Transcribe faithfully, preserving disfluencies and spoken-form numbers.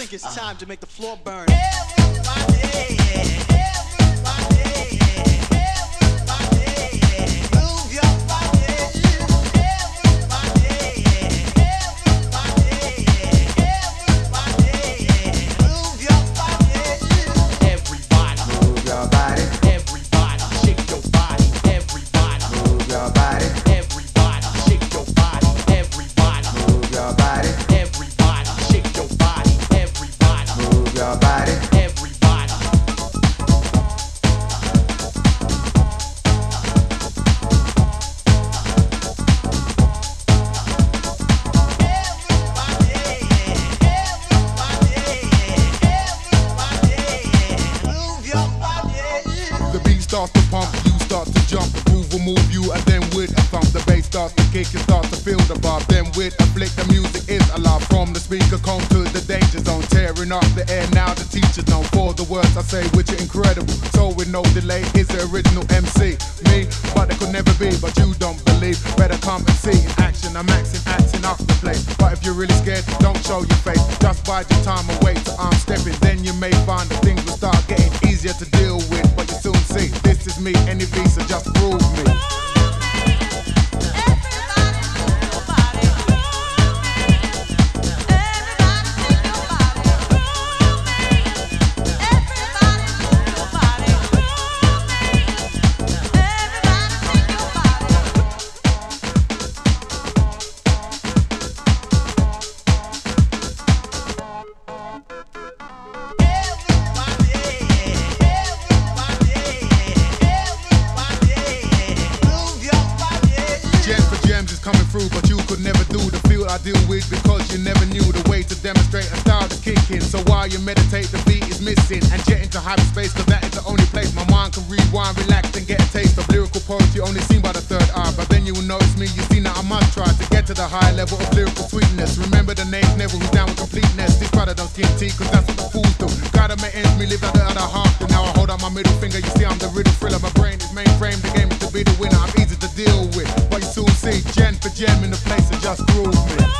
think it's time to make the floor burn. Everybody, everybody, everybody, move your body. Everybody, everybody, everybody, move your body. Everybody, Move your body, everybody, shake your body. Everybody, move your body, everybody, shake your body. Everybody, move your body, everybody, shake your body. Everybody, move your body. everybody. Move your body. The beat starts to pump, you start to jump. The groove will move you, and then with a thump, the bass starts to kick, you start to feel the vibe. Then with a flick, the music is alive. From the speaker cone to the danger zone, tearing up the air. Now the teachers know for the words I say, which are incredible. So with no delay, is the original M C. Me, but it could never be. But you don't believe. Better come and see in action. I'm axing, acting up the place. But if you're really scared, don't show your face. Just bide your time and wait till I'm stepping. Then you may find that things will start getting easier to deal with. But you soon see, this is me. Any visa, just prove me. Coming through, but you could never do the feel I deal with because you never knew the way to demonstrate a style to kick in. So while you meditate, the beat is missing and jet into hyperspace, cause that is the only place my mind can rewind, relax and get a taste of lyrical poetry only seen by the third eye. But then you will notice me, you see now I must try to get to the high level of lyrical sweetness. Remember the name Neville, who's down with completeness. This brother don't skin teeth, cause that's what the fools do. Gotta make ends me live out the other half. And now I hold out my middle finger, you see I'm the riddle thriller. My brain is mainframe, the game is to be the winner. I'm easy to deal with, but you soon see gen for gem in the place and just groove me.